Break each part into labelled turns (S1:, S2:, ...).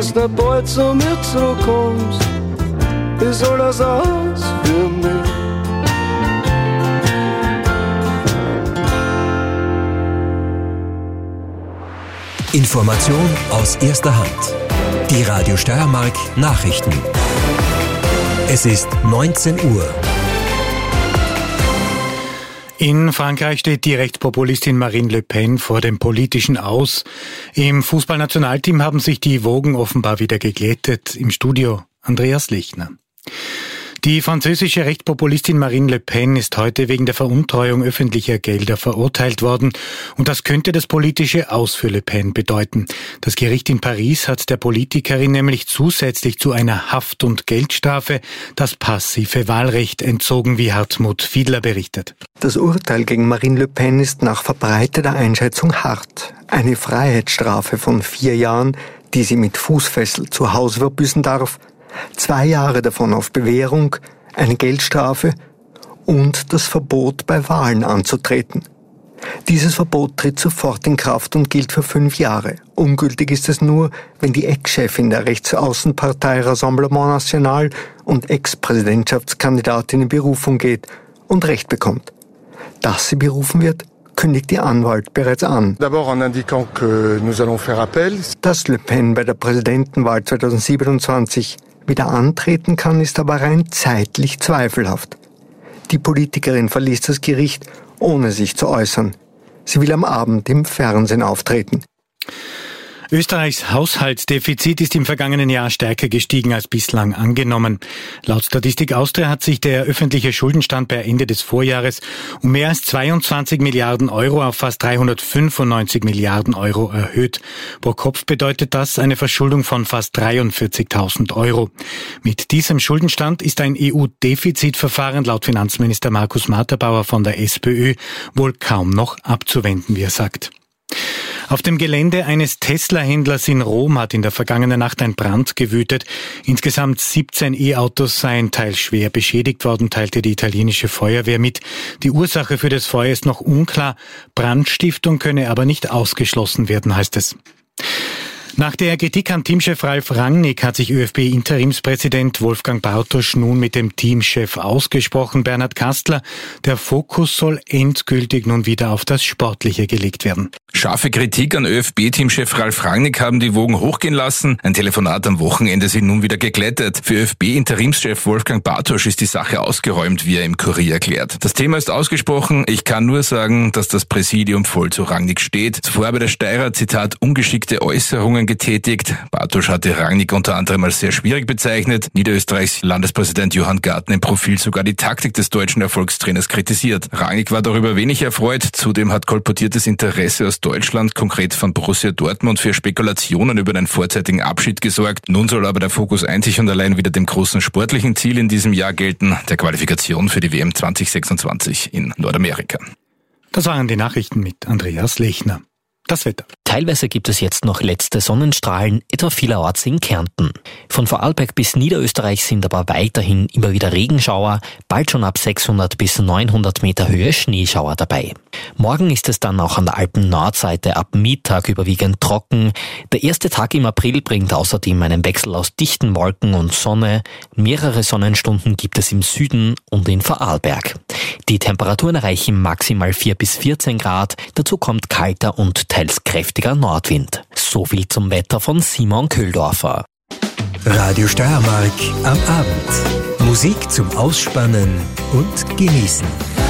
S1: kannst nicht bald zu mir zurückkommst, ist alles aus für mich.
S2: Information aus erster Hand. Die Radio Steiermark Nachrichten. Es ist 19 Uhr.
S3: In Frankreich steht die Rechtspopulistin Marine Le Pen vor dem politischen Aus. Im Fußballnationalteam haben sich die Wogen offenbar wieder geglättet. Im Studio Andreas Lechner. Die französische Rechtspopulistin Marine Le Pen ist heute wegen der Veruntreuung öffentlicher Gelder verurteilt worden. Und das könnte das politische Aus für Le Pen bedeuten. Das Gericht in Paris hat der Politikerin nämlich zusätzlich zu einer Haft- und Geldstrafe das passive Wahlrecht entzogen, wie Hartmut Fiedler berichtet.
S4: Das Urteil gegen Marine Le Pen ist nach verbreiteter Einschätzung hart. Eine Freiheitsstrafe von 4 Jahren, die sie mit Fußfessel zu Hause verbüßen darf, 2 Jahre davon auf Bewährung, eine Geldstrafe und das Verbot, bei Wahlen anzutreten. Dieses Verbot tritt sofort in Kraft und gilt für 5 Jahre. Ungültig ist es nur, wenn die Ex-Chefin der Rechtsaußenpartei Rassemblement National und Ex-Präsidentschaftskandidatin in Berufung geht und Recht bekommt. Dass sie berufen wird, kündigt ihr Anwalt bereits an. Dass Le Pen bei der Präsidentenwahl 2027 wieder antreten kann, ist aber rein zeitlich zweifelhaft. Die Politikerin verließ das Gericht, ohne sich zu äußern. Sie will am Abend im Fernsehen auftreten.
S3: Österreichs Haushaltsdefizit ist im vergangenen Jahr stärker gestiegen als bislang angenommen. Laut Statistik Austria hat sich der öffentliche Schuldenstand per Ende des Vorjahres um mehr als 22 Milliarden Euro auf fast 395 Milliarden Euro erhöht. Pro Kopf bedeutet das eine Verschuldung von fast 43.000 Euro. Mit diesem Schuldenstand ist ein EU-Defizitverfahren laut Finanzminister Markus Matterbauer von der SPÖ wohl kaum noch abzuwenden, wie er sagt. Auf dem Gelände eines Tesla-Händlers in Rom hat in der vergangenen Nacht ein Brand gewütet. Insgesamt 17 E-Autos seien teils schwer beschädigt worden, teilte die italienische Feuerwehr mit. Die Ursache für das Feuer ist noch unklar. Brandstiftung könne aber nicht ausgeschlossen werden, heißt es. Nach der Kritik an Teamchef Ralf Rangnick hat sich ÖFB-Interimspräsident Wolfgang Bartosch nun mit dem Teamchef ausgesprochen, Bernhard Kastler. Der Fokus soll endgültig nun wieder auf das Sportliche gelegt werden.
S5: Scharfe Kritik an ÖFB-Teamchef Ralf Rangnick haben die Wogen hochgehen lassen. Ein Telefonat am Wochenende sind nun wieder geglättet. Für ÖFB-Interimschef Wolfgang Bartosch ist die Sache ausgeräumt, wie er im Kurier erklärt. Das Thema ist ausgesprochen. Ich kann nur sagen, dass das Präsidium voll zu Rangnick steht. Zuvor habe der Steirer, Zitat, ungeschickte Äußerungen getätigt. Bartosch hatte Rangnick unter anderem als sehr schwierig bezeichnet. Niederösterreichs Landespräsident Johann Gartner im Profil sogar die Taktik des deutschen Erfolgstrainers kritisiert. Rangnick war darüber wenig erfreut. Zudem hat kolportiertes Interesse aus Deutschland, konkret von Borussia Dortmund, für Spekulationen über einen vorzeitigen Abschied gesorgt. Nun soll aber der Fokus einzig und allein wieder dem großen sportlichen Ziel in diesem Jahr gelten, der Qualifikation für die WM 2026 in Nordamerika.
S3: Das waren die Nachrichten mit Andreas Lechner. Das Wetter.
S6: Teilweise gibt es jetzt noch letzte Sonnenstrahlen, etwa vielerorts in Kärnten. Von Vorarlberg bis Niederösterreich sind aber weiterhin immer wieder Regenschauer, bald schon ab 600 bis 900 Meter Höhe Schneeschauer dabei. Morgen ist es dann auch an der Alpen-Nordseite ab Mittag überwiegend trocken. Der erste Tag im April bringt außerdem einen Wechsel aus dichten Wolken und Sonne. Mehrere Sonnenstunden gibt es im Süden und in Vorarlberg. Die Temperaturen erreichen maximal 4 bis 14 Grad. Dazu kommt kalter und teils kräftiger Nordwind. So viel zum Wetter von Simon Köhldorfer.
S2: Radio Steiermark am Abend. Musik zum Ausspannen und Genießen.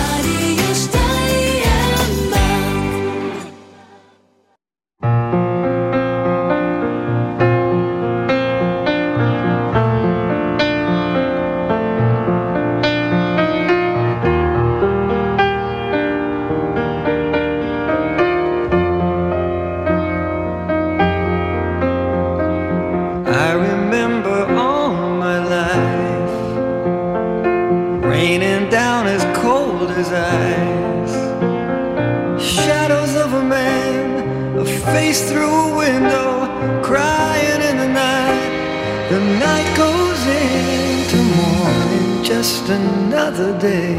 S1: Another day.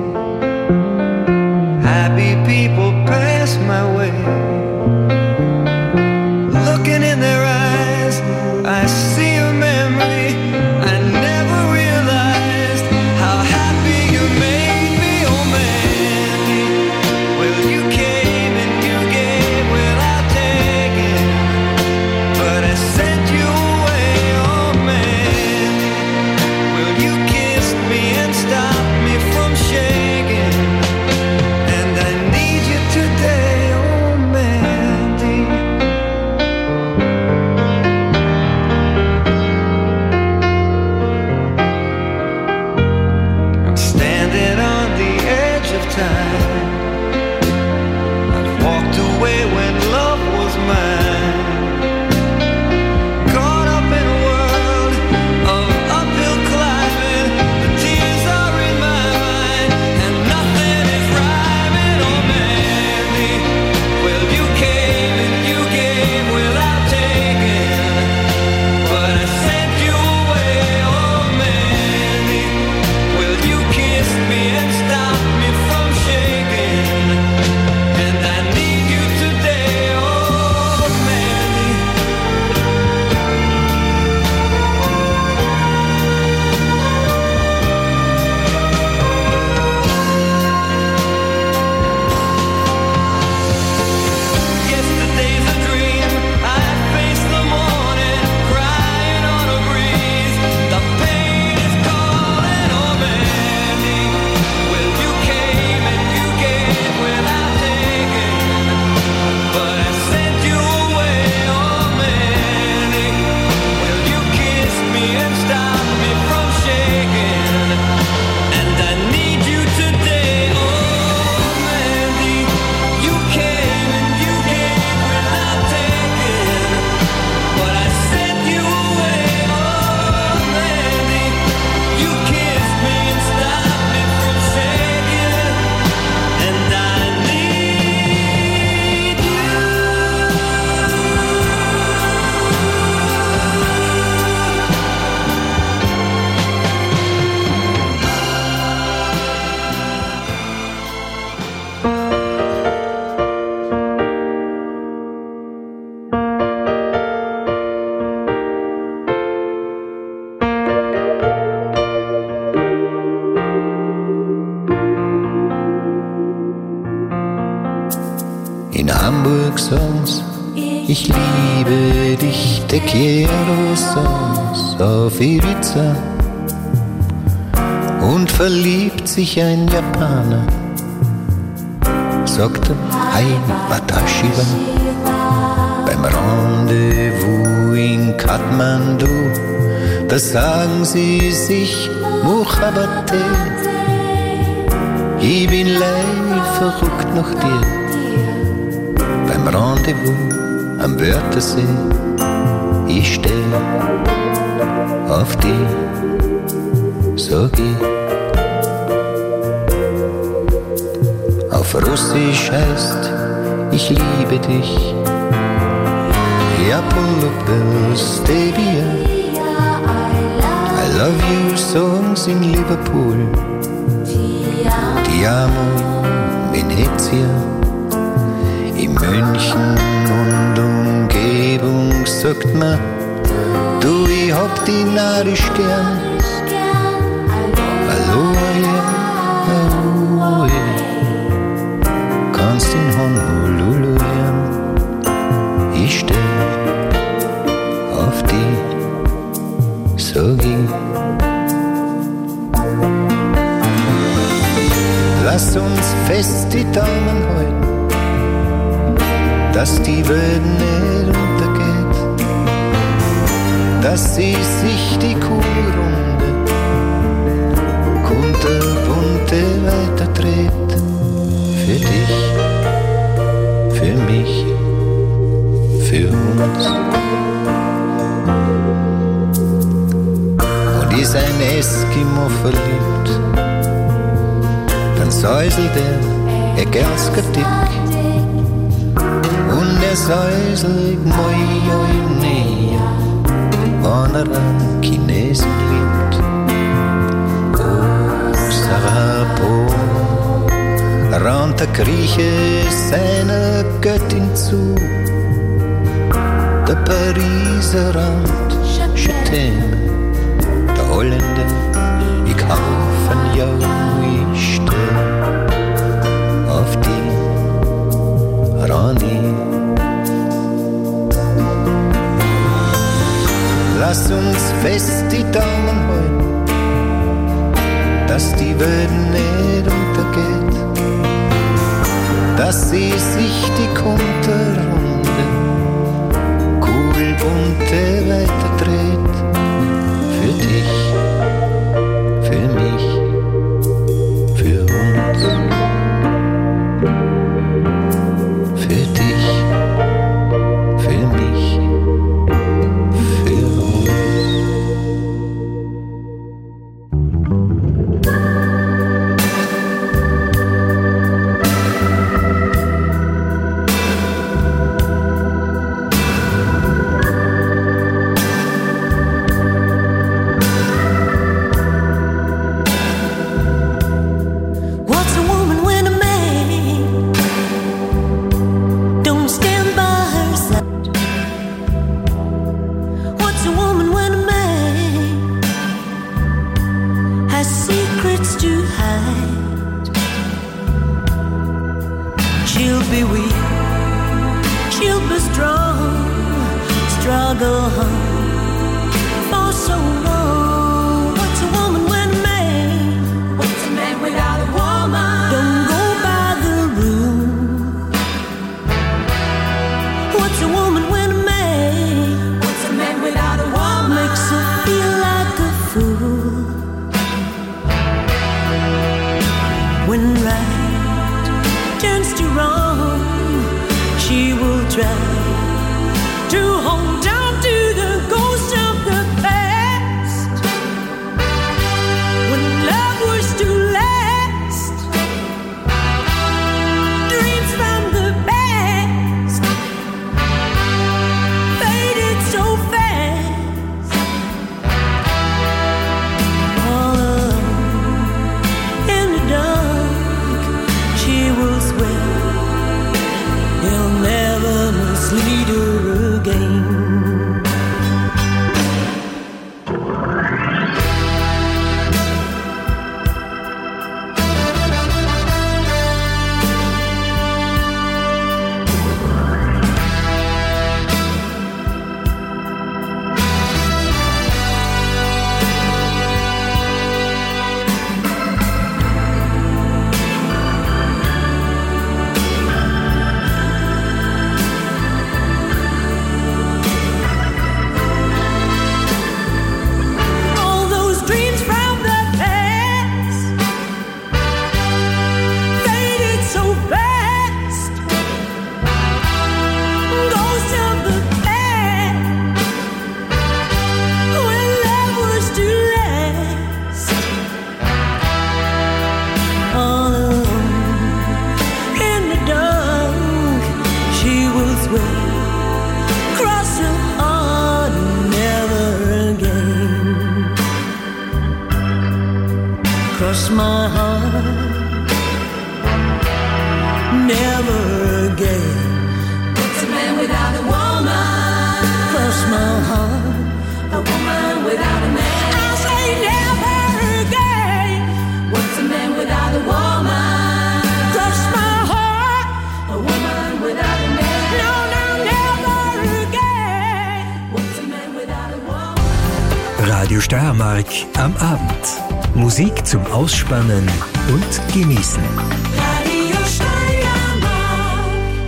S1: Happy people pass my way. Looking in their eyes, I
S7: songs. Ich liebe dich, te quiero songs auf Ibiza. Und verliebt sich ein Japaner, sagte Hai Watashi wa. Beim Rendezvous in Kathmandu, da sagen sie sich Mukhabate. Ich bin leicht verrückt nach dir. Beim Rendezvous am Wörthersee, ich steh auf dich, sag ich. Auf Russisch heißt, ich liebe dich. Ja, Pulupus, Devia. I love you, songs in Liverpool. Ti amo, Venezia. In München und Umgebung sagt man, du, ich hab die narrisch gern. Aloha, Aloha. Kannst in Honolulu hören, ich steh auf die, sag ich. Lass uns fest die Daumen halten, dass die Welt nicht untergeht, dass sie sich die Kugelrunde kunterbunte weiterdreht. Für dich, für mich, für uns. Und ist ein Eskimo verliebt, dann säuselt er ganz dick. Und er säuselt moi, nee, wenn er einen Chinesen liebt. Oh, Sarapo, raunt der Grieche seiner Göttin zu. Der Pariser raunt, je t'aime. Der Holländer, ich kauf ein Jau, ich steh auf die Rani. Lass uns fest die Daumen halten, dass die Welt nicht untergeht, dass sie sich die kunterrunde Kugelbunte weiterdreht. Für dich, für mich, für uns. Für dich, für mich, für uns.
S8: She will try to hold on to the my heart. Never again.
S9: What's a man without a woman?
S8: Cross my heart.
S9: A woman without a man.
S8: I say never again.
S9: What's a man without a woman?
S8: Cross my heart.
S9: A woman without a man.
S8: No, no, never again.
S9: What's a man without a woman?
S2: Radio Steiermark am Abend. Musik zum Ausspannen und Genießen.
S9: Radio Steiermark.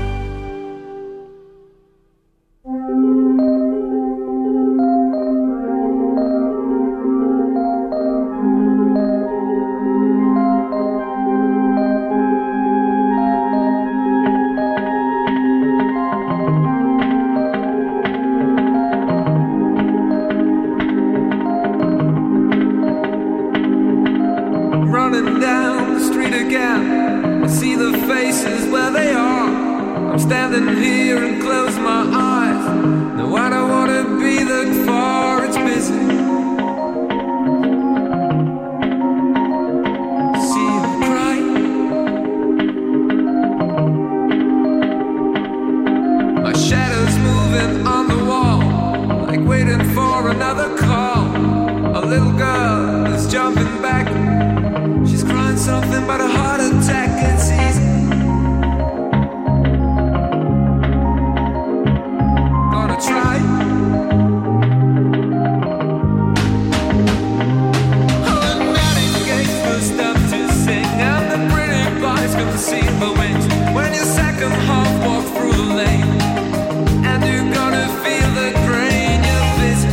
S10: Running down the street again, I see the faces where they are. I'm standing here and close my eyes. No, I don't wanna be that far, it's busy. See them cry. My shadow's moving on the wall, like waiting for another call. A little girl is jumping back. She's crying something about a heart attack. It's easy. Gonna try. Oh, the nightingales first up to sing, and the pretty boys come to see the wings. When your second half walks through the lane, and you're gonna feel the grain, you're busy.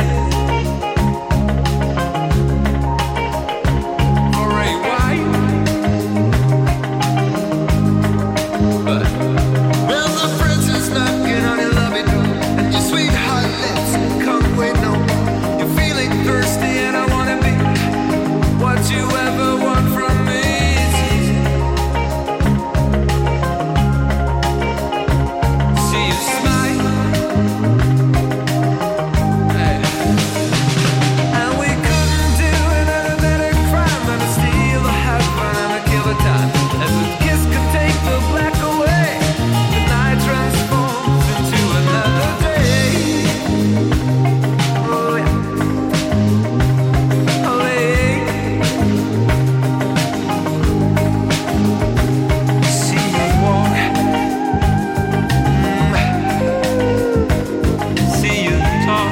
S10: There's a princess knocking on your lovely door, and your sweetheart lips can't wait no more. You're feeling thirsty, and I wanna be what you ever want from me. It's easy. See you smile, hey. And we couldn't do another better crime than to steal the heaven and to kill the time. As a kiss could take the black away, the night transforms into another day. Oh yeah. Oh yeah. See you walk, see you talk.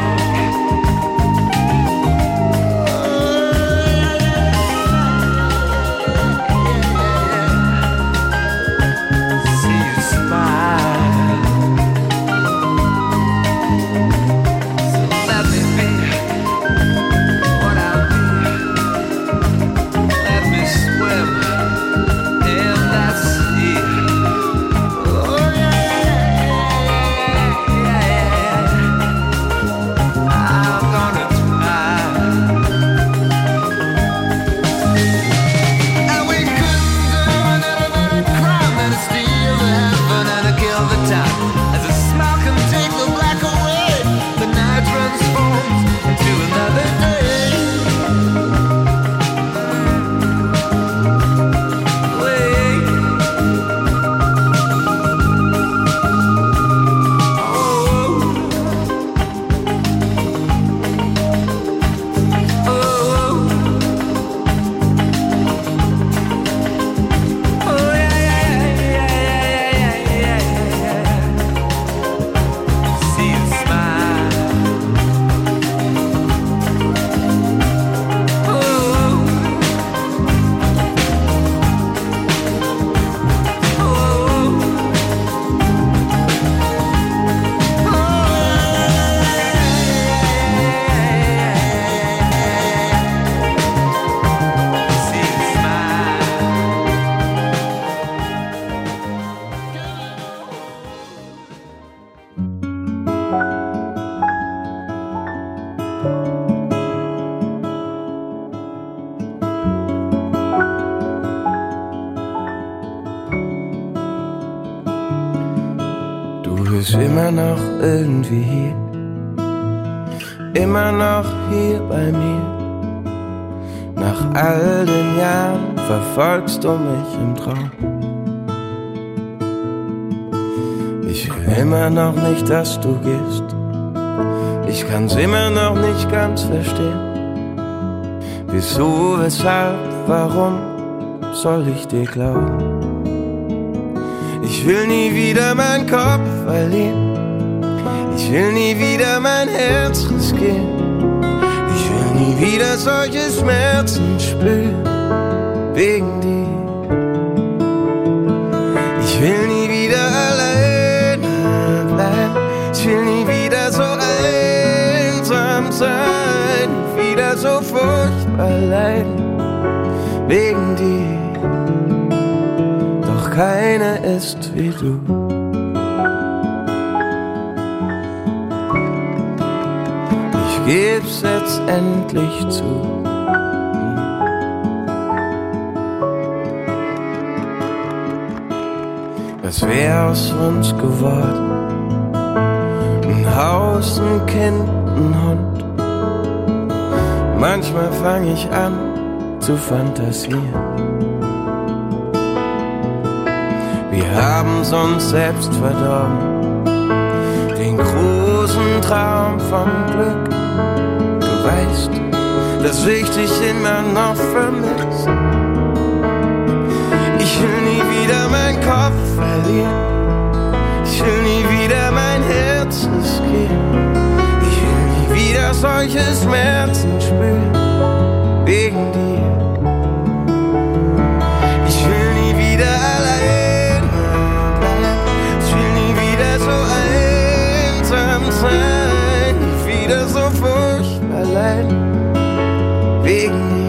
S10: See you smile. So let me be what I'll be. Let me swim in that sea. Oh yeah. I'm gonna try. And we couldn't do another crime than to steal the heaven and to kill the time. As a smile can take the black away, the night transforms into another day. Wait. Oh yeah. See you smile. See you smile.
S1: Du bist immer noch irgendwie hier, immer noch hier bei mir.
S11: Nach all den Jahren verfolgst du mich im Traum. Ich will immer noch nicht, dass du gehst. Ich kann's immer noch nicht ganz verstehen. Wieso, weshalb, warum soll ich dir glauben? Ich will nie wieder meinen Kopf verlieren. Ich will nie wieder mein Herz riskieren. Ich will nie wieder solche Schmerzen spüren wegen dir. Ich will nie wieder alleine bleiben. Ich will nie wieder so einsam sein, wieder so furchtbar leiden wegen dir. Doch keine ist wie du. Ich geb's jetzt endlich zu. Was wär aus uns geworden? Ein Haus, ein Kind, ein Hund. Manchmal fang ich an zu fantasieren. Wir haben's uns selbst verdorben, den großen Traum vom Glück. Du weißt, dass ich dich immer noch vermisse. Ich will nie wieder meinen Kopf verlieren. Ich will nie wieder mein Herz riskieren. Ich will nie wieder solche Schmerzen spüren wegen dir. Ich will nie wieder allein bleiben. Ich will nie wieder so einsam sein. Nie wieder so furchtbar leiden wegen dir.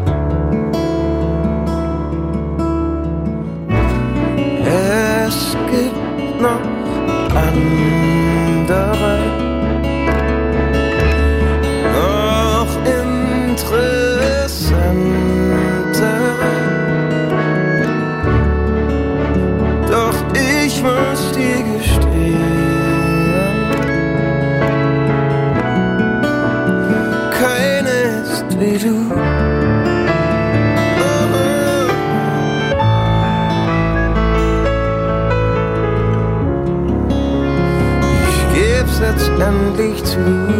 S11: Es gibt noch andere, noch interessantere. Doch ich muss dir gestehen, keine ist wie du. Jetzt endlich zu.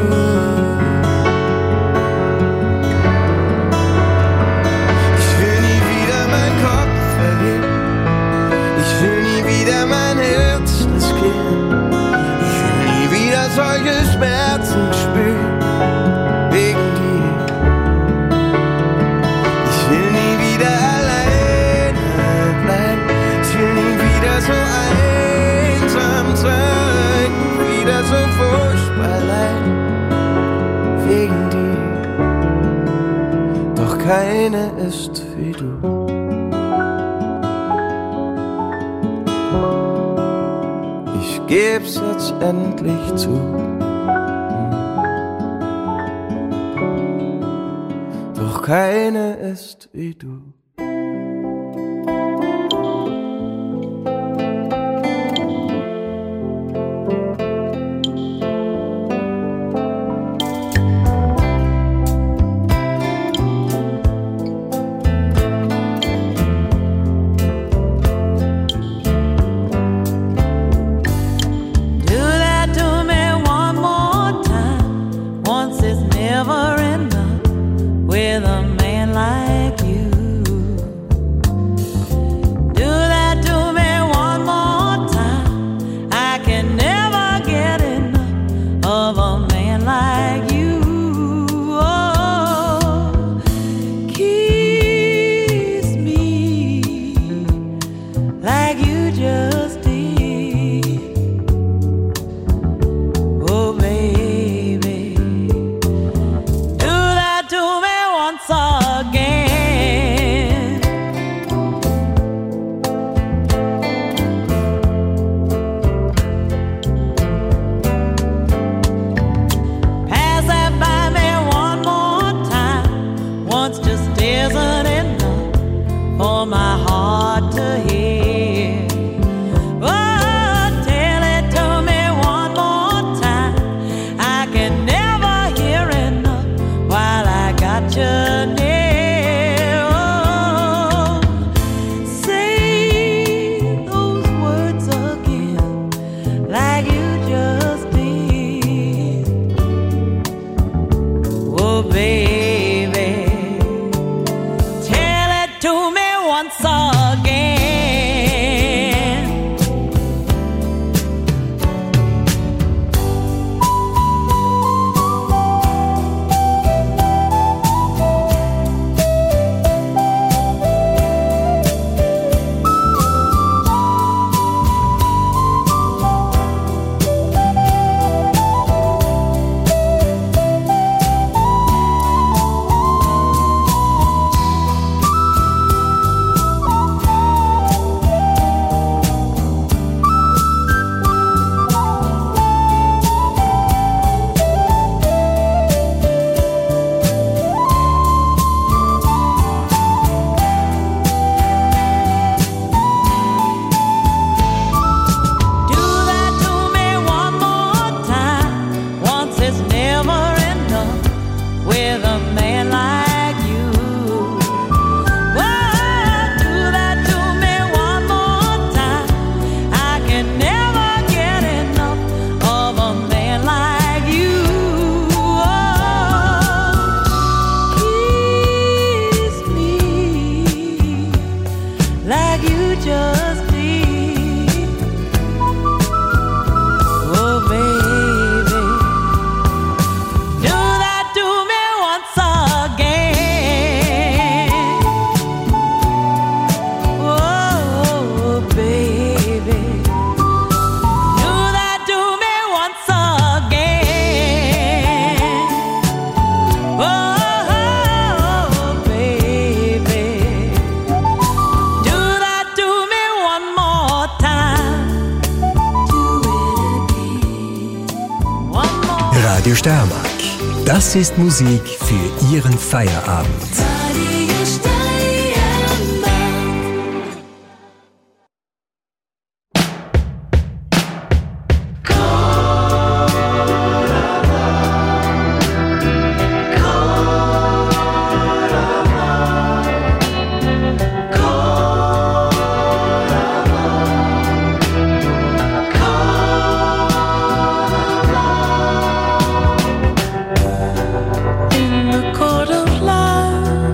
S11: Ich will nie wieder meinen Kopf verlieren. Ich will nie wieder mein Herz riskieren. Ich will nie wieder solche Schmerzen spüren wegen dir. Ich will nie wieder alleine bleiben. Ich will nie wieder so einsam sein. Wieder so furchtbar leiden wegen dir. Doch keine ist wie du. Ich geb's jetzt endlich zu. Doch keine ist wie du.
S8: Once baby, tell it to me once again.
S2: Radio Steiermark. Das ist Musik für Ihren Feierabend.
S9: Radio Steiermark.
S8: In the court of love,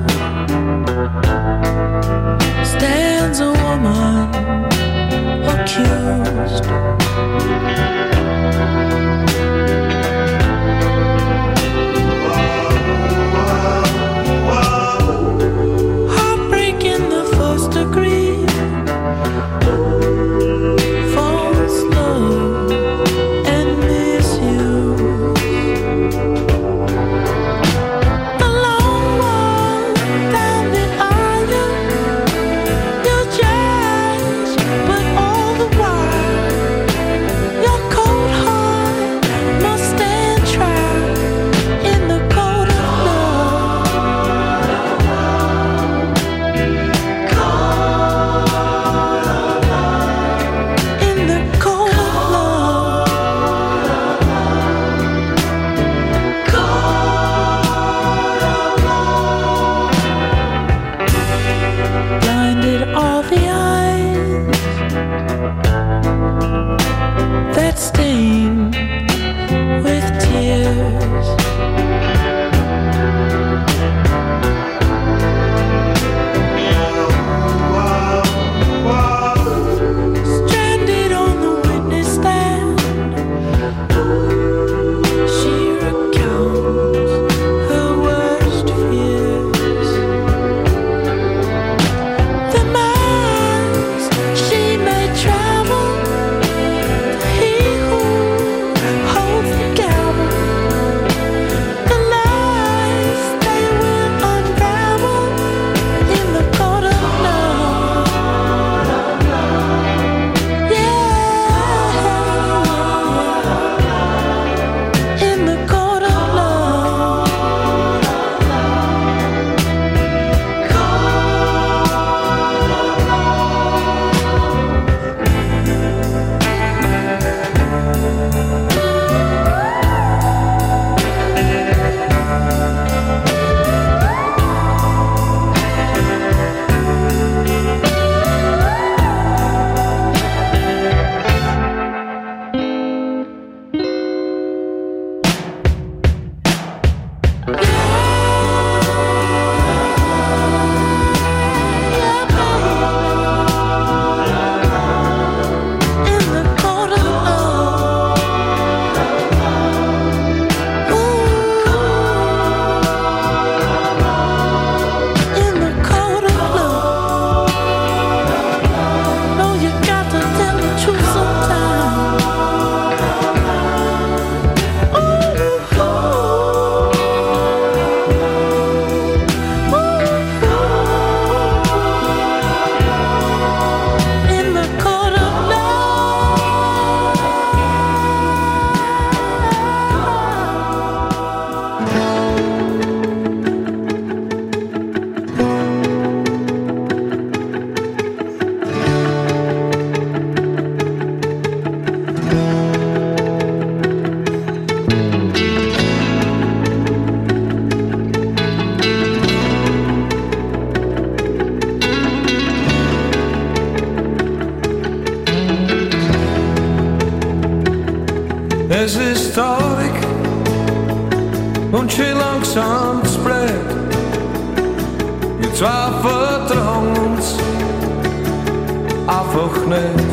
S1: und schön langsam Gespräch. Wir zwei vertrauen uns einfach nicht.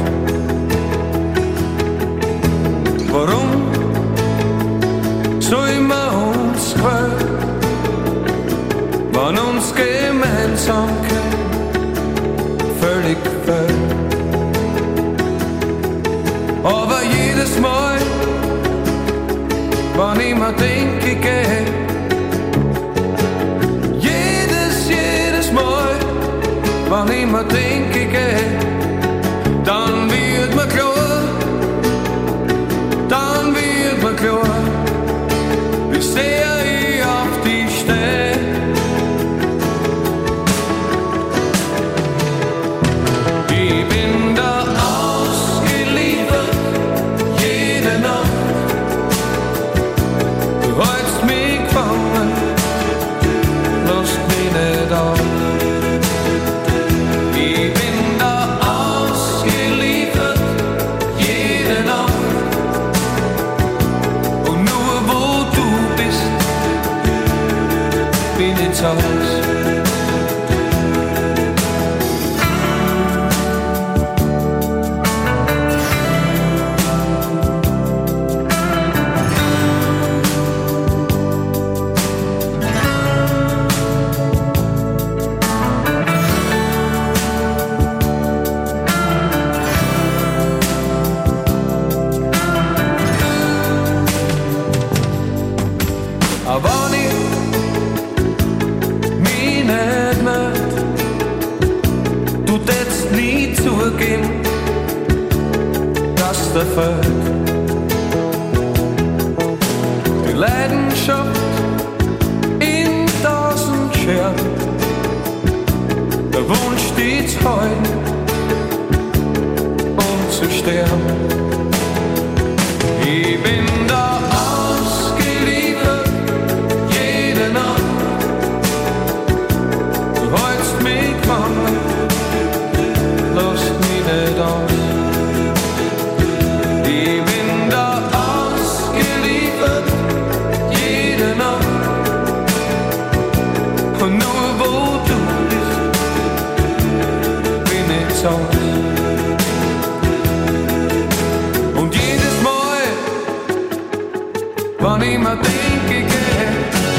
S1: Warum soll man uns quälen, wenn uns Gemeinsamkeit völlig fehlt? Aber jedes Mal, wenn ich mir denke, ich geh, jedes Mal, wenn ich mir denke, ich geh, dann wird mir klar, wie sehr ich auf dich steh. Ich bin da ausgeliefert, jede Nacht. Du hältst mich gefangen, lass mich nicht auf. Ich bin da ausgeliefert, jede Nacht. Und nur wo du bist, bin ich zu Haus. Aber ich mich nicht möcht, du tätst nie zugeben, dass dir fehlt. Die Leidenschaft in 1000 Scherben, der Wunsch, die zu halten und zu sterben. Ich bin da ausgeliefert, jede Nacht. Du hältst mich gefangen, lasst mich nicht aus. Ich bin da ausgeliefert, jede Nacht. Und nur wo du bist, bin ich zu Haus. Und jedes Mal, wann ich mir denke, ich geh,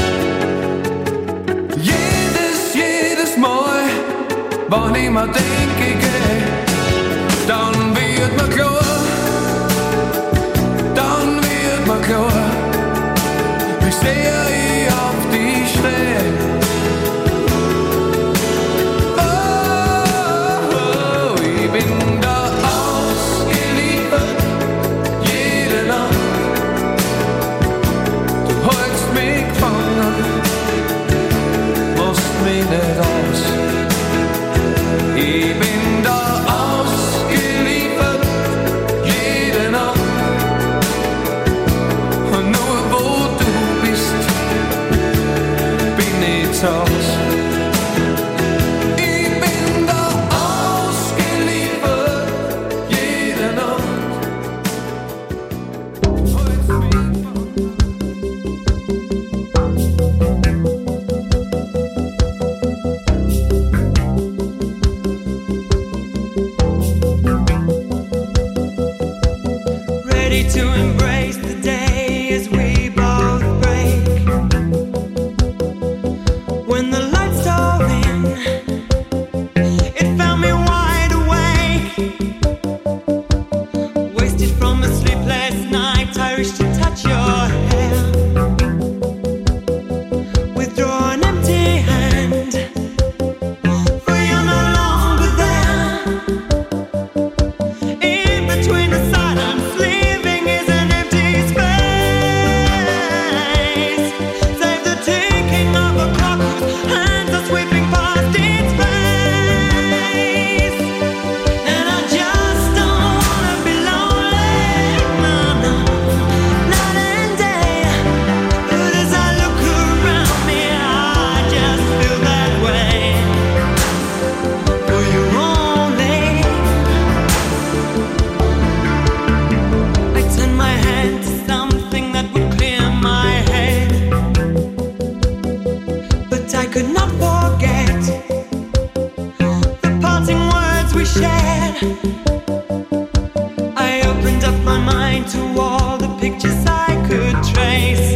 S1: jedes Mal, wann ich mir denke, ich geh, dann wird mir klar, wie sehr ich auf dich steh. Oh, ich bin da ausgeliefert, jede Nacht. Du hältst mich gefangen, lässt mich nicht aus. Ich bin da ausgeliefert, jede Nacht. Und nur wo du bist, bin ich zu Haus. Ich bin da ausgeliefert, jede Nacht. Du hältst mich
S8: Ready to embrace the day as we both break. When the lights could not forget the parting words we shared. I opened up my mind to all the pictures I could trace,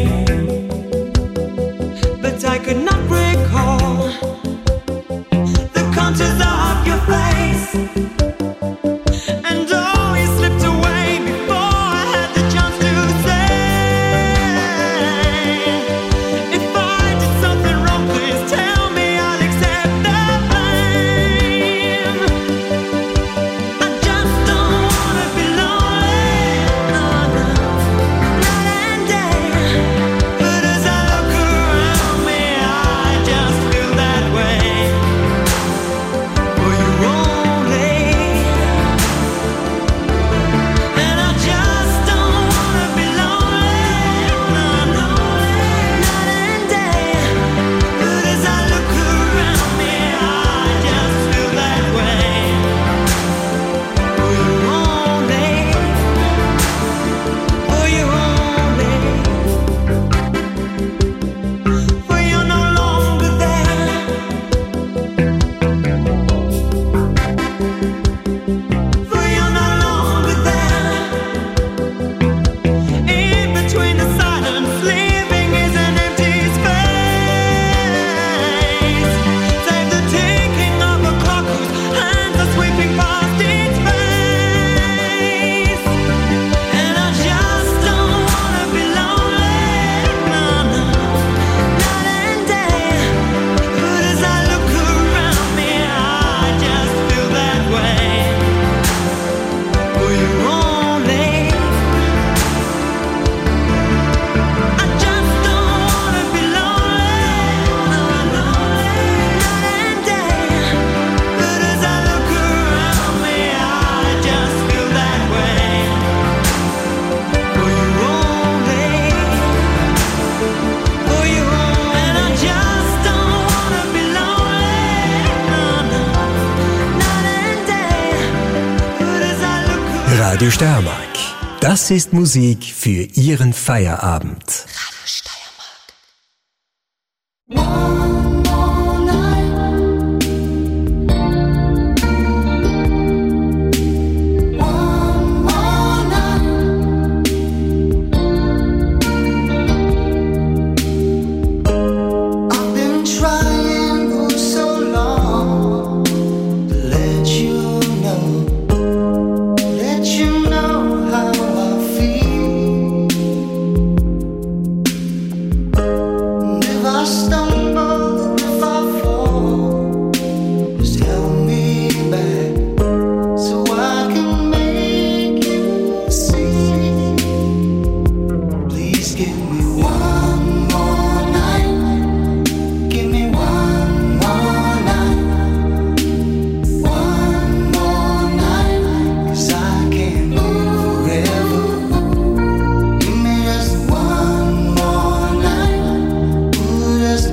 S8: but I could not recall the contours of your face. And oh, you slipped away before I had the chance to say, if I did something wrong, please tell me, I'll accept the blame. I just don't wanna be lonely, no, no, night and day. But as I look around me, I just feel that way. For you only. And I just don't wanna be lonely, no, no, night and day. But as I look around me, I just feel that way. For you only, for you only. For you're no longer there. For you're no longer there. In between the silence, living is an empty space. Save the ticking of a clock whose hands are sweeping past its face. And I just don't wanna be lonely, no, no, night and day. But as I look around me, I just feel that way. For you only. I just don't wanna be lonely, no, no, night and day. But as I look around me, I just feel that way. For you only, for you only. And I just don't wanna be lonely, no, no, night and day. But as I look around.
S2: Radio Steiermark. Das ist Musik für Ihren Feierabend.
S9: One more night. One more night.
S7: I've been trying for so long to let you know how I feel. And if I stumble, if I fall, just help me back so I can make you see. Please give me one more night. Give me one more night. One more night. 'Cause I can't live forever. Give me just one more night. Ooh, just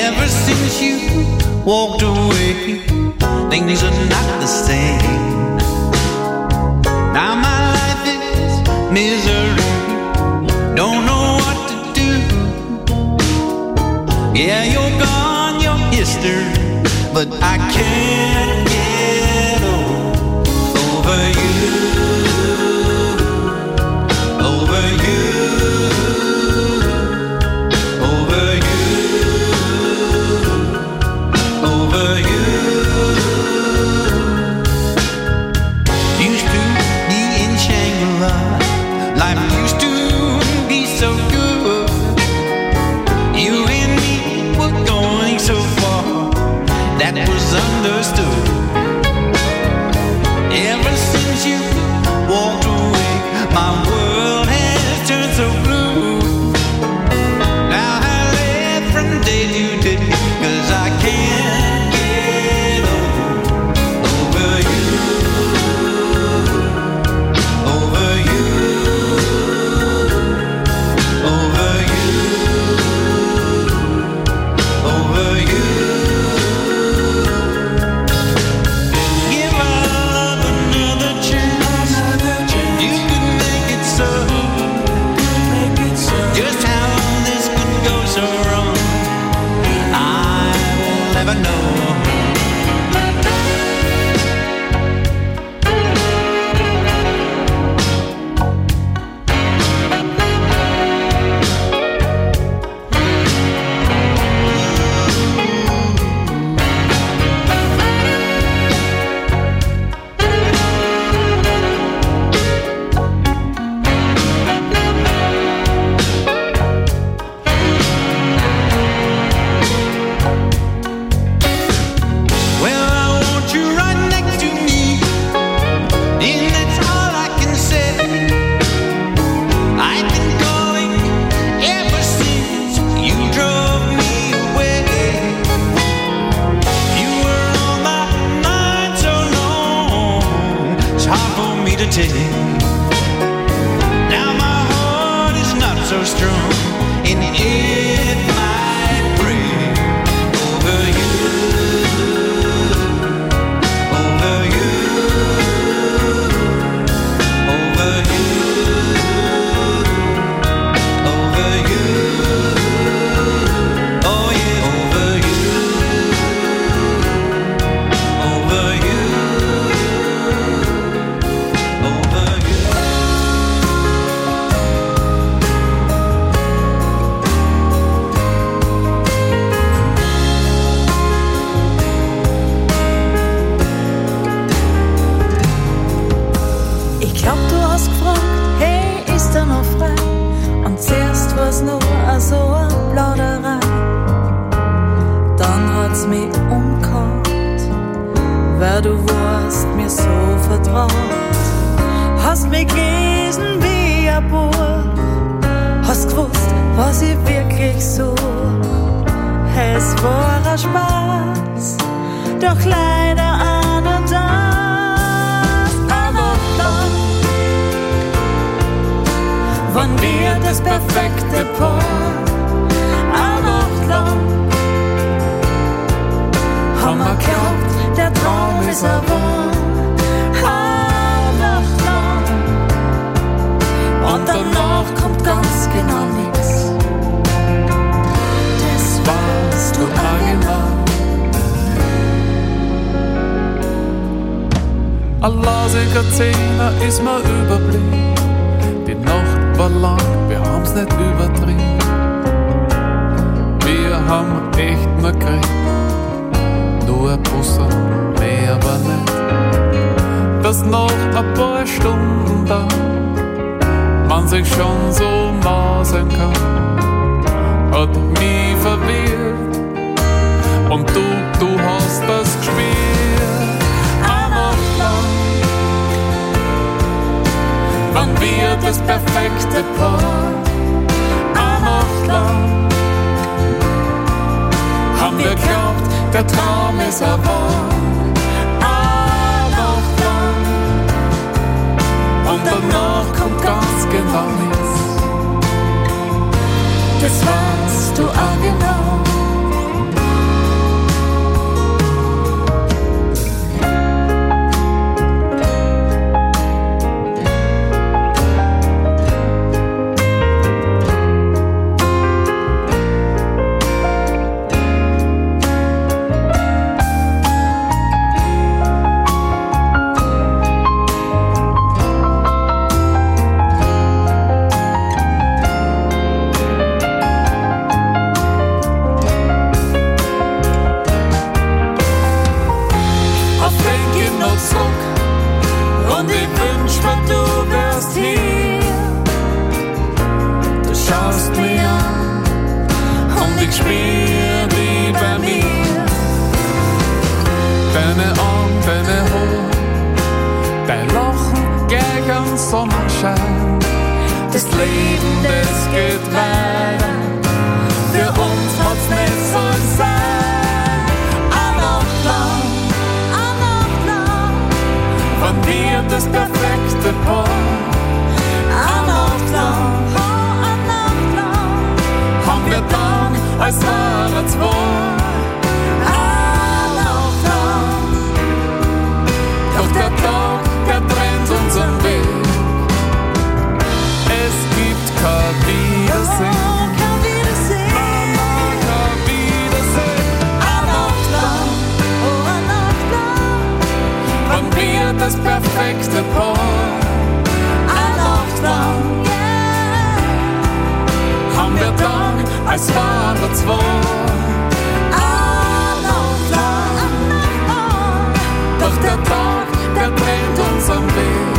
S12: Ever since you walked away, things are not the same. Now my life is misery, don't know what to do. Yeah, you're gone, you're history, but I can't get over you. Over you. Over you. Over you. Used to be in Shangri-La, life used to be so good. You and me were going so far, that was understood. Ever since you walked away, my world has turned so blue. Now I live from day to day, 'cause I can't get over you. Over you. Over you. Over you. Give our love another chance. You could make it so. Just how this could go so wrong, I will never know. Well, I want you right next to me, and that's all I can say. I've been calling ever since you drove me away. You were on my mind so long, it's hard for me to take. Now my heart is not so strong, and it might break over you. Over you. Over you. Over you. Oh yeah, over you. Over you. Over you.
S13: Ich glaub, du hast gefragt, hey, ist er noch frei? Und zuerst war's nur so eine Plauderei. Dann hat's mich umgehauen, weil du warst mir so vertraut. Hast mich gelesen wie ein Buch, hast gewusst, was ich wirklich such. Es war ein Spaß, doch leider auch nur das. Aber dann, wann wir das perfekte Paar, eine Nacht lang, haben wir geglaubt, der Traum ist ein Wahn. Eine Nacht lang, und danach kommt ganz genau nichts. Das warst du auch genau.
S1: Ein lasiger Zehner ist mir überblieben. Die Nacht war lang, wir haben's nicht übertrieben. Wir haben echt mal gekriegt, nur ein Busser, mehr aber nicht. Dass nach ein paar Stunden da man sich schon so maßen kann, hat mich verwirrt. Und du hast das gespielt. Eine Nacht lang, wann wir das perfekte Paar. Eine Nacht lang haben wir geglaubt, der Traum ist ein Wahn. Eine Nacht lang, und danach kommt ganz genau nichts. Das warst du auch genau. deine Arme, deine Haare, dein Lachen gegen Sonnenschein. Das Leben, das geht weiter, für uns hat's nicht so sein. Eine Nacht lang, wann wir das perfekte Paar. Eine Nacht lang, haben wir dann, als waren zwei. Eine Nacht lang, doch der Tag, der trennt unseren Weg. Es gibt kein Wiedersehen. Mama, kein Wiedersehen. Eine Nacht lang, wann wir das perfekte Paar. Eine Nacht lang, haben wir dann, als waren zwei. Eine Nacht lang, doch der Tag, der trennt unseren Weg.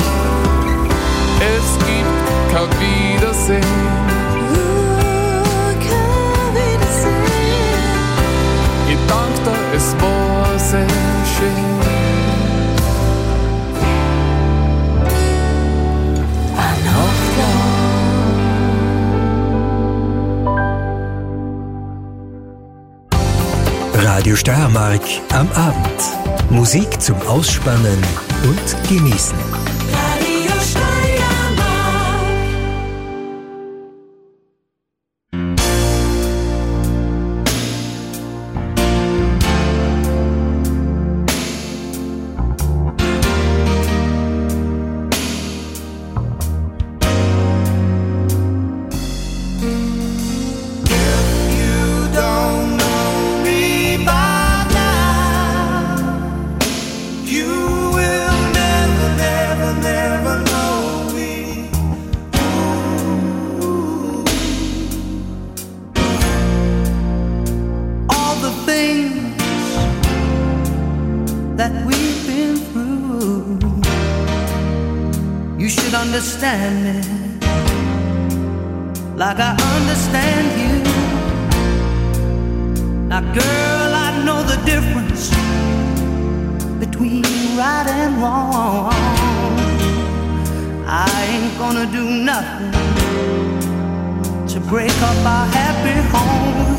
S1: Es gibt kein Wiedersehen. Ich dank dir, es war sehr schön. Eine Nacht lang.
S2: Radio Steiermark am Abend. Musik zum Ausspannen und Genießen.
S9: Radio Steiermark.
S14: Understand me like I understand you. Now, girl, I know the difference between right and wrong. I ain't gonna do nothing to break up our happy home.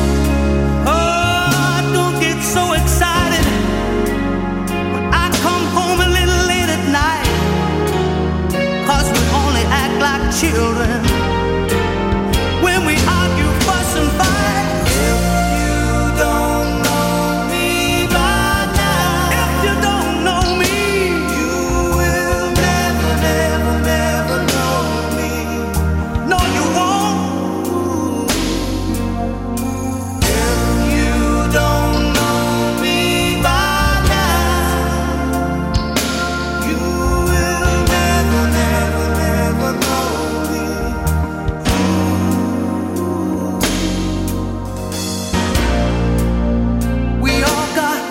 S14: Oh, don't get so excited when I come home a little late at night. 'Cause we only act like children when we argue, fuss and fight. If you don't know me by now, if you don't know me, you will never, never, never know me. No, you won't. If you don't know me by now, you will never, never, never know me. We all got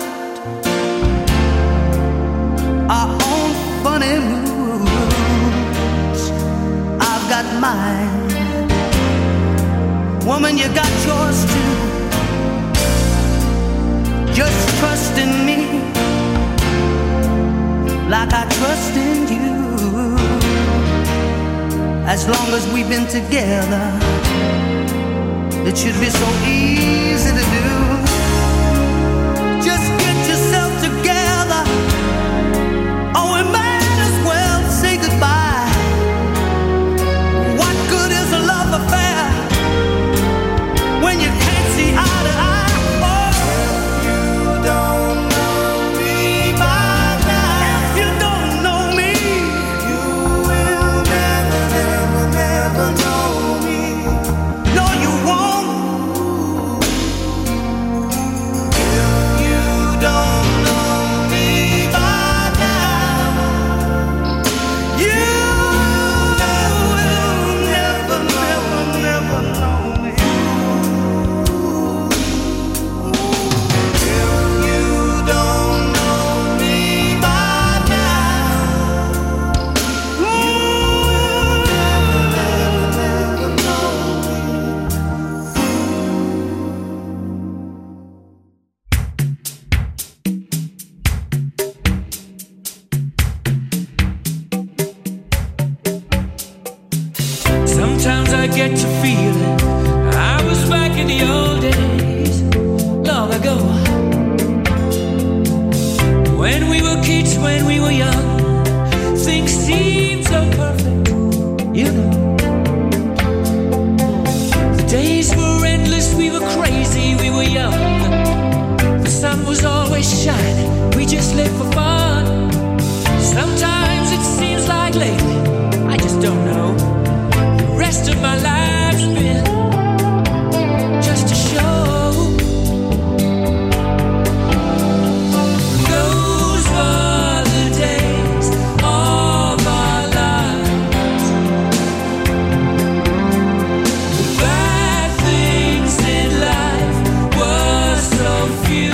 S14: our own funny moods. I've got mine. Woman, you got yours too. Just trust in me like I trust in you. As long as we've been together, it should be so easy to do. Just get yourself together, or we might as well say goodbye. What good is a love affair when you can't see eye to eye? Oh, if you don't know me by now, if you don't know me, you will never, never, never know me. No, you won't.
S15: when we were young. Things seemed so perfect, you know. The days were endless, we were crazy, we were young. The sun was always shining, we just lived for fun. Sometimes it seems like lately, I just don't know. The rest of my life's been just a show. Those were the days of our lives. The bad things in life were so few.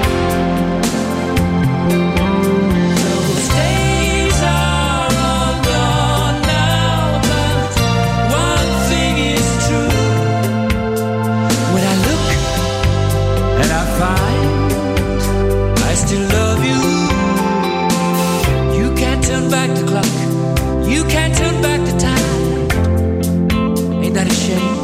S15: Those days are all gone now, but one thing is true. When I look and I find I still love you, you can't turn back the clock, you can't turn back the time. Ain't that a shame?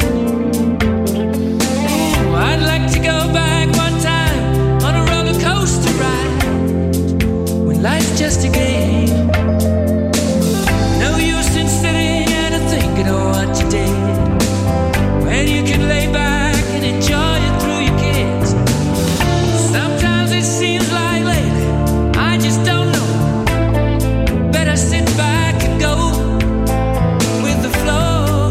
S15: Oh, I'd like to go back one time on a roller coaster ride when life's just a game. No use in sitting and thinking of what you did when you can lay back and enjoy it through your kids. Sometimes it seems like lately, I just don't know. Better sit back and go with the flow.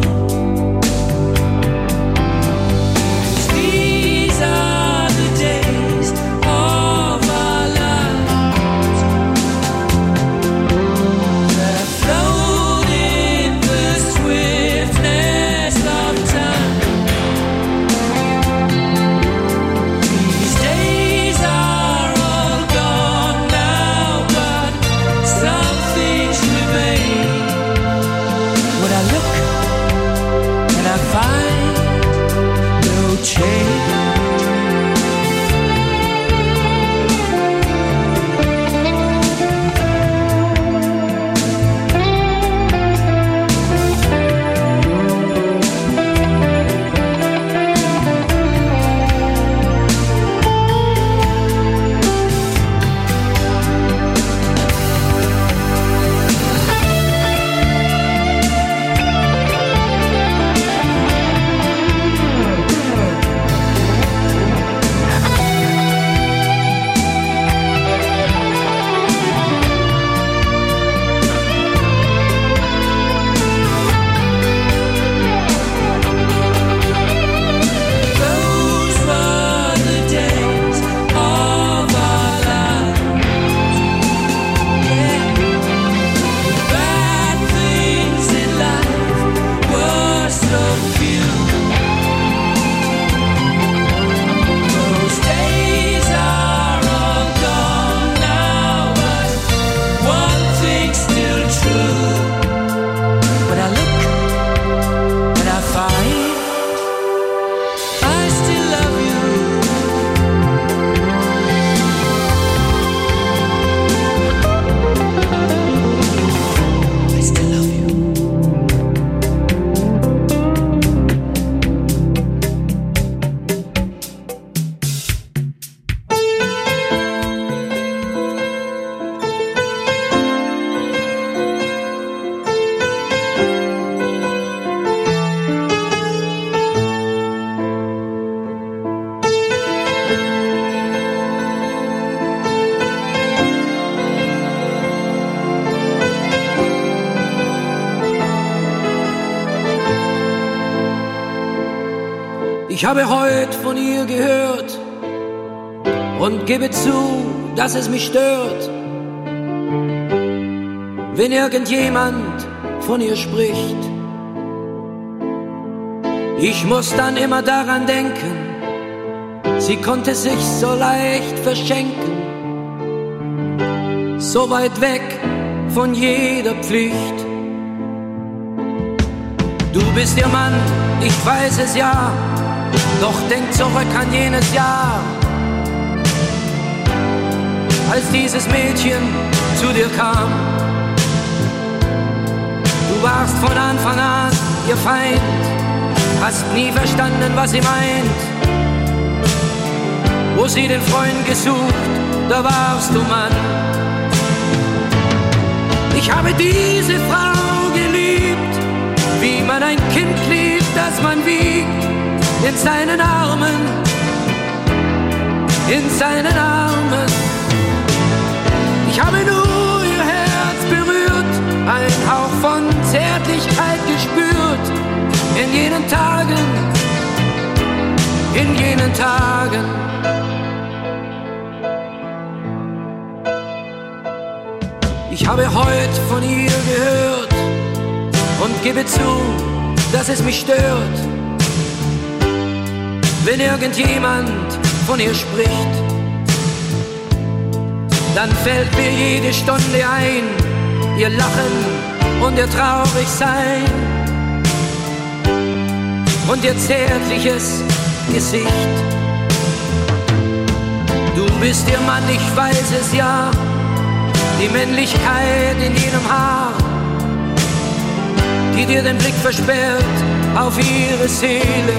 S15: These are the days of our lives that float in the swiftness of time. These days are all gone now, but some things remain. When I look and I find no change. Those were the days of our lives. Yeah. Bad things in life were so few. Those days are all gone now, but one thing's still true. When I look and I find I still love you. I still love you.
S16: Ich habe heute von ihr gehört und gebe zu, dass es mich stört, wenn irgendjemand von ihr spricht. Ich muss dann immer daran denken, sie konnte sich so leicht verschenken, so weit weg von jeder Pflicht. Du bist ihr Mann, ich weiß es ja, doch denk zurück an jenes Jahr, als dieses Mädchen zu dir kam. Du warst von Anfang an ihr Feind, hast nie verstanden, was sie meint. Wo sie den Freund gesucht, da warst du Mann. Ich habe diese Frau geliebt, wie man ein Kind liebt, das man wiegt, in seinen Armen, in seinen Armen. Ich habe nur ihr Herz berührt, ein Hauch von Zärtlichkeit gespürt, in jenen Tagen, in jenen Tagen. Ich habe heute von ihr gehört und gebe zu, dass es mich stört, wenn irgendjemand von ihr spricht. Dann fällt mir jede Stunde ein, ihr Lachen und ihr Traurigsein und ihr zärtliches Gesicht. Du bist ihr Mann, ich weiß es ja, die Männlichkeit in jedem Haar, die dir den Blick versperrt auf ihre Seele.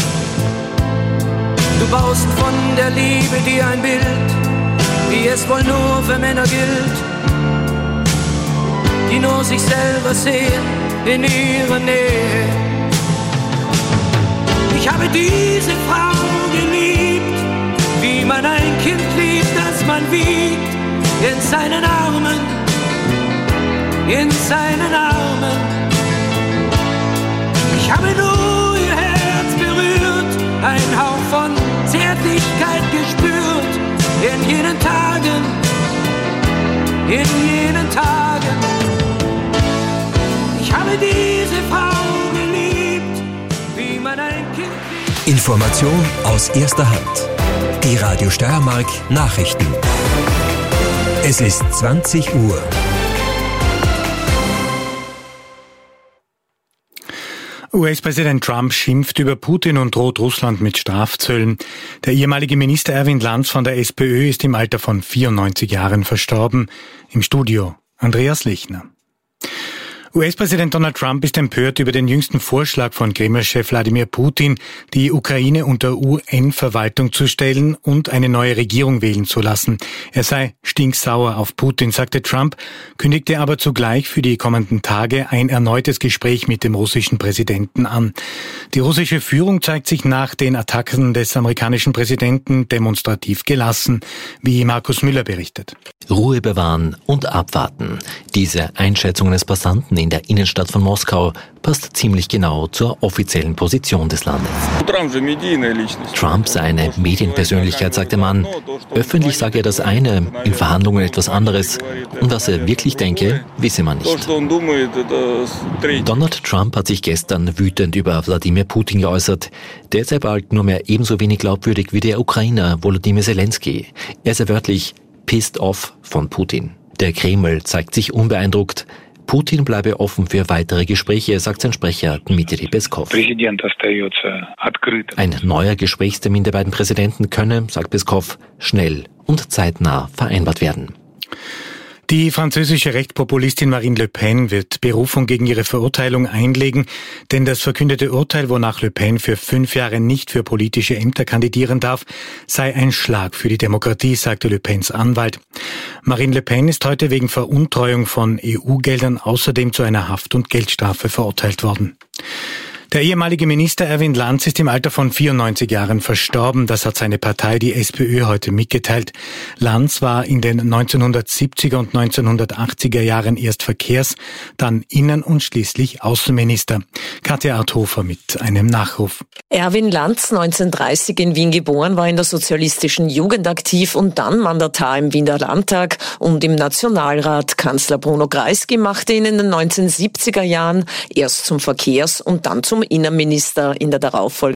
S16: Du baust von der Liebe dir ein Bild, wie es wohl nur für Männer gilt, die nur sich selber sehen in ihrer Nähe. Ich habe diese Frau geliebt, wie man ein Kind liebt, das man wiegt, in seinen Armen, in seinen Armen. Ich habe nur ihr Herz berührt, ein Hauch von Zärtlichkeit gespürt, in jenen Tagen, in jenen Tagen. Ich habe diese Frau geliebt, wie man ein Kind liebt.
S2: Information aus erster Hand. Die Radio Steiermark Nachrichten. Es ist 20 Uhr.
S3: US-Präsident Trump schimpft über Putin und droht Russland mit Strafzöllen. Der ehemalige Minister Erwin Lanz von der SPÖ ist im Alter von 94 Jahren verstorben. Im Studio Andreas Lechner. US-Präsident Donald Trump ist empört über den jüngsten Vorschlag von Kreml-Chef Wladimir Putin, die Ukraine unter UN-Verwaltung zu stellen und eine neue Regierung wählen zu lassen. Er sei stinksauer auf Putin, sagte Trump, kündigte aber zugleich für die kommenden Tage ein erneutes Gespräch mit dem russischen Präsidenten an. Die russische Führung zeigt sich nach den Attacken des amerikanischen Präsidenten demonstrativ gelassen, wie Markus Müller berichtet.
S6: Ruhe bewahren und abwarten. Diese Einschätzung eines Passanten in der Innenstadt von Moskau passt ziemlich genau zur offiziellen Position des Landes. Trump sei eine Medienpersönlichkeit, sagt der Mann. Öffentlich sage er das eine, in Verhandlungen etwas anderes. Und was er wirklich denke, wisse man nicht. Donald Trump hat sich gestern wütend über Wladimir Putin geäußert. Der sei bald nur mehr ebenso wenig glaubwürdig wie der Ukrainer Volodymyr Zelensky. Er sei wörtlich pissed off von Putin. Der Kreml zeigt sich unbeeindruckt. Putin bleibe offen für weitere Gespräche, sagt sein Sprecher Dmitri Peskov. Ein neuer Gesprächstermin der beiden Präsidenten könne, sagt Peskov, schnell und zeitnah vereinbart werden.
S3: Die französische Rechtspopulistin Marine Le Pen wird Berufung gegen ihre Verurteilung einlegen, denn das verkündete Urteil, wonach Le Pen für 5 Jahre nicht für politische Ämter kandidieren darf, sei ein Schlag für die Demokratie, sagte Le Pens Anwalt. Marine Le Pen ist heute wegen Veruntreuung von EU-Geldern außerdem zu einer Haft- und Geldstrafe verurteilt worden. Der ehemalige Minister Erwin Lanz ist im Alter von 94 Jahren verstorben. Das hat seine Partei, die SPÖ, heute mitgeteilt. Lanz war in den 1970er und 1980er Jahren erst Verkehrs-, dann Innen- und schließlich Außenminister. Katja Arthofer mit einem Nachruf.
S17: Erwin Lanz, 1930 in Wien geboren, war in der sozialistischen Jugend aktiv und dann Mandatar im Wiener Landtag und im Nationalrat. Kanzler Bruno Kreisky machte ihn in den 1970er Jahren erst zum Verkehrs- und dann zum Innenminister in der darauffolgenden